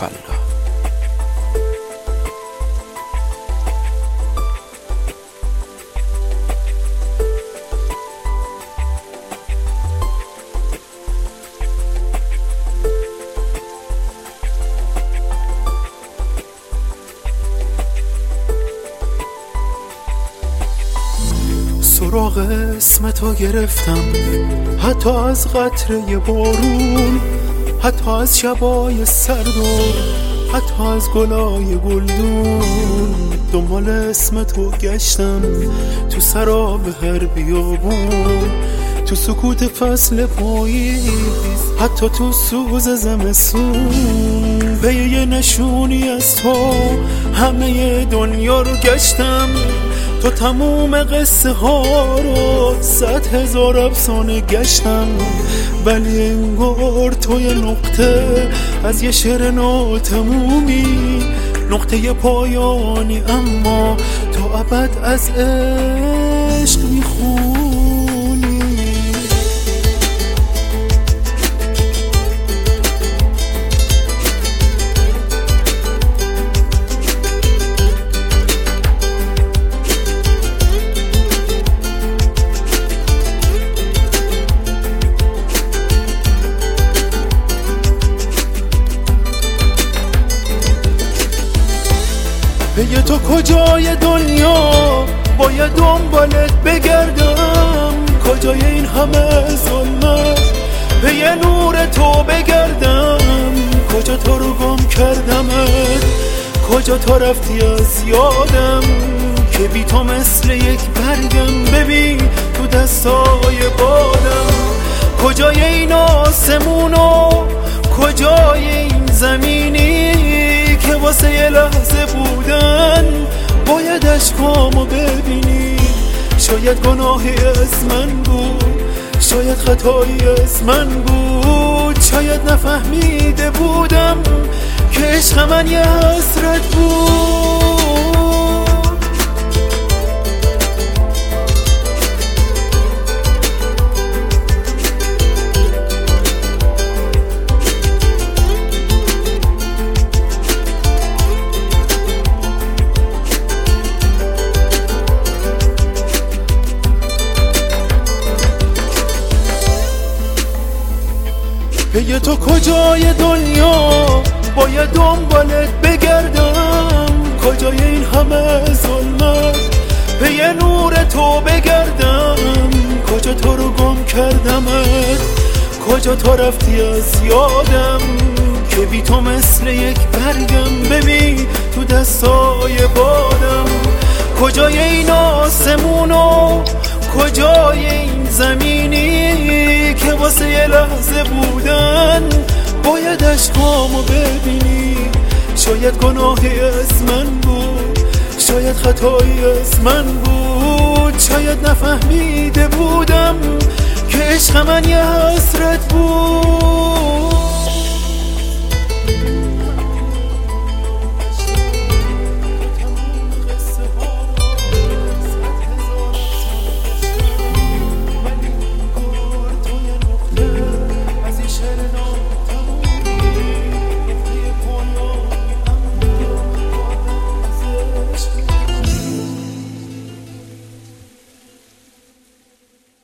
فلا. سراغ اسمتو گرفتم، حتی از قطره بارون، حتی از شبای سرد و حتی از گلای گلدون. دنبال اسمتو گشتم تو سراب هر بیابون، تو سکوت فصل پاییز، حتی تو سوز زمستون. به یه نشونی از تو همه دنیا رو گشتم، تو تموم قصه ها رو 100,000 افسانه گشتم، ولی انگار تو یه نقطه از یه شعر ناتمومی، نقطه پایانی اما تو ابد از عشق میخونی. بگه تو کجای دنیا باید دنبالت بگردم، کجای این همه ظلمت به یه نور تو بگردم، کجا تو رو گم کردمت، کجا تو رفتی از یادم، که بی تو مثل یک برگم ببین تو دستای بادم. کجای این آسمونو، کجای این زمینی که واسه یه لحظه بودن باید اشکامو ببینی. شاید گناهی از من بود، شاید خطایی از من بود، شاید نفهمیده بودم که عشق من یه حسرت بود. بگه تو کجای دنیا باید دنبالت بگردم، کجای این همه ظلمت به یه نور تو بگردم، کجا تو رو گم کردمت، کجا تو رفتی از یادم، که بی تو مثل یک برگم ببین تو دستای بادم. کجای این آسمونو، کجای این زمینی که واسه یه لحظه بودن باید اشکامو ببینی. شاید گناهی از من بود، شاید خطایی از من بود، شاید نفهمیده بودم که عشق من یه حسرت بود.